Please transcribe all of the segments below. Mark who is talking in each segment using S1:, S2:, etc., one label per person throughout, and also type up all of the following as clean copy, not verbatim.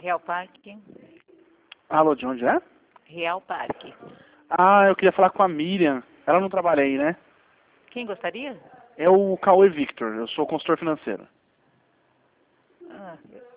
S1: Real Parque.
S2: Alô, de onde é?
S1: Real Parque.
S2: Ah, eu queria falar com a Miriam. Ela não trabalha aí, né?
S1: Quem gostaria?
S2: É o Cauê Victor, eu sou consultor financeiro.
S1: Ah,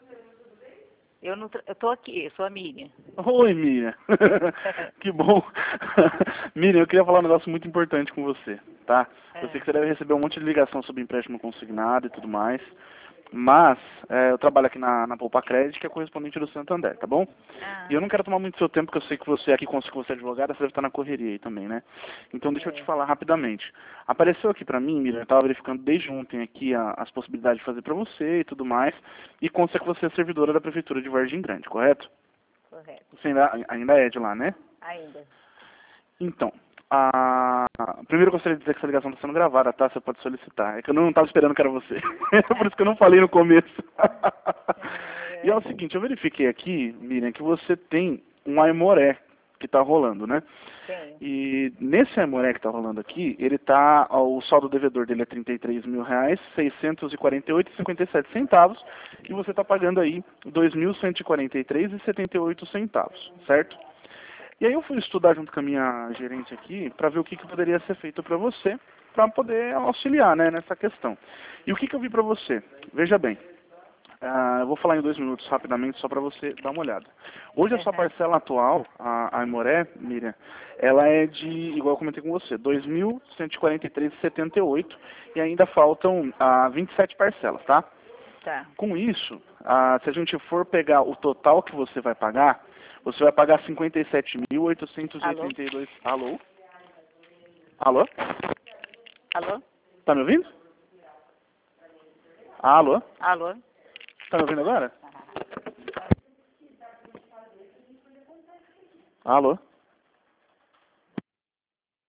S1: eu tô aqui, eu sou a Miriam.
S2: Oi, Miriam. Que bom. Miriam, eu queria falar um negócio muito importante com você, tá? Eu sei que você deve receber um monte de ligação sobre empréstimo consignado e tudo mais. Mas eu trabalho aqui na Poupa Crédito, que é correspondente do Santander, tá bom? E eu não quero tomar muito seu tempo, porque eu sei que você aqui, que você é advogada, você deve estar na correria aí também, né? Então deixa eu te falar rapidamente. Apareceu aqui pra mim, Miriam, eu estava verificando desde ontem aqui as possibilidades de fazer pra você e tudo mais, e consta que você é servidora da Prefeitura de Vargem Grande, correto?
S1: Correto.
S2: Você ainda é de lá, né?
S1: Ainda.
S2: Então, primeiro eu gostaria de dizer que essa ligação está sendo gravada, tá? Você pode solicitar. É que eu não estava esperando que era você. Por isso que eu não falei no começo. E é o seguinte, eu verifiquei aqui, Miriam, que você tem um Aimoré que está rolando, né?
S1: Tenho.
S2: E nesse Aimoré que está rolando aqui, ele tá, o saldo devedor dele é R$ 33.000, 648,57 e você está pagando aí R$ 2.143,78, certo? E aí eu fui estudar junto com a minha gerente aqui para ver o que poderia ser feito para você, para poder auxiliar, né, nessa questão. E o que eu vi para você? Veja bem, eu vou falar em 2 minutos rapidamente só para você dar uma olhada. Hoje a sua parcela atual, a Aimoré, Miriam, ela é de, igual eu comentei com você, R$ 2.143,78 e ainda faltam 27 parcelas, tá?
S1: Tá.
S2: Com isso, se a gente for pegar o total que você vai pagar, você vai pagar 57.882. Alô? Alô?
S1: Alô?
S2: Tá me ouvindo? Alô?
S1: Alô?
S2: Tá me ouvindo agora? Alô?